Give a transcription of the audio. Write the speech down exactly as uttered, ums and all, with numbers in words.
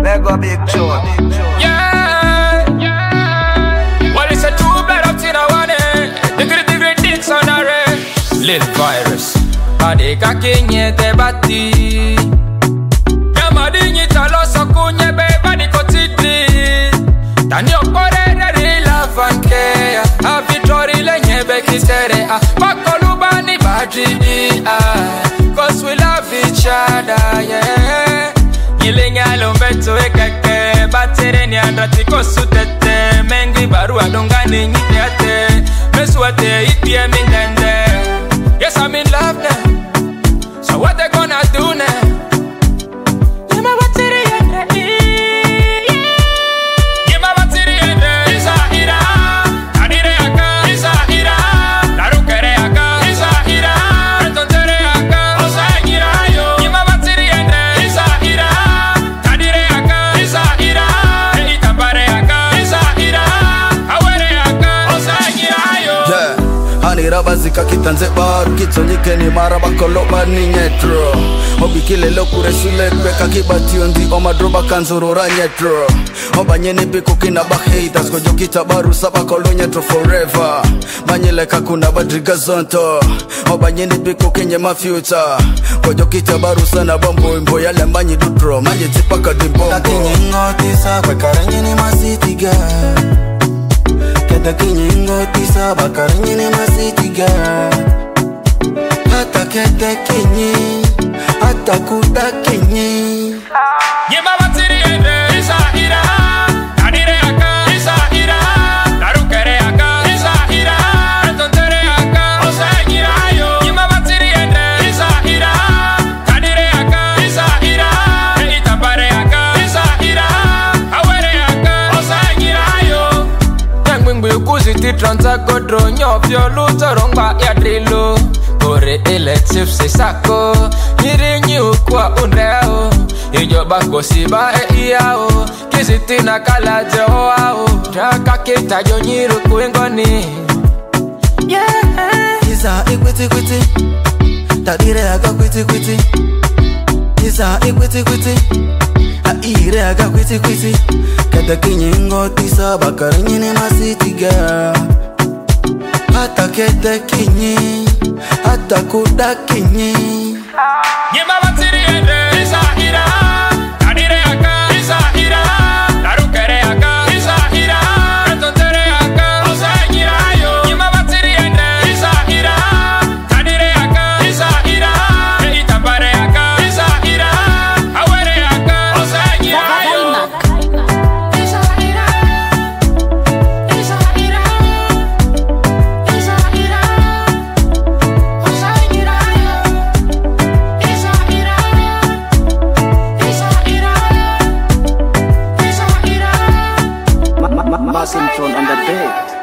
Mega big tune. Yeah, yeah. Well, it's a two blood up to the one. Digri digri dicks on a red. Lil virus. Adeka kenye te bati. Yamadi nyi talo sokunye beba di kotiti. Tani okore de love and care. Avitori le nyebe kitere. Bakoluba ni badri. Cause we love each other, yeah. Yilinga lombeto ekeke. Batere ni andrati kosutete. Mengi baru adongani nyiteate. Meswate ipie mindende. Yes, I'm in love now. So what they gonna do now? Bazika kitanze baru kitonyike ni maraba koloba ni nyetro Obikile lokure shule kweka kibati ondi omadroba kanzurura nyetro Obanyeni biku kina bahitas kojo kita baru saba kolo nyetro forever Manyele kakuna badriga zonto Obanyeni biku kenye ma future Kojo kita baru sana bombo imbo yale manyi dutro Manye tipaka dimbombo Kakinye ngotisa kwekare ni masiti girl Keta kinyingo tisa bakari nyine masiti girl Hata kete kinyi Hata kuta kinyi Nyema batiri ende Isa ira Adire aka Isa ira Narukere aka Isa ira Retontere aka Ose gira yo Nyema batiri ende Isa ira Adire aka Isa ira Itapare aka Isa ira Awere aka Ose gira yo Mingbi ukuziti transa kodro Nyofyo luto rongba ya drilo Kore elective se sako Nyirinyi ukwa unreo Ijoba kosiba e iao Kiziti na kala jehoao Jaka kita jonyiru kuingoni Yeah Isa ikwiti kwiti Tadire aga kwiti kwiti Isa ikwiti kwiti Aire aga kwiti kwiti Keta kinyingo tisa bakari nyine masiti girl Hata kete kinyi Hata kuda kinyi Nyema batiri ende Isa ira Adire aka Isa ira Narukere aka Isa ira Retontere aka Ose gira yo Nyema batiri ende Isa ira Adire aka Isa ira Itapare aka Isa ira Awere aka Ose gira yo Isa ira Isa ira Isa ira Ose gira yo Isa ira Isa ira Isa ira Massive tune on the beat.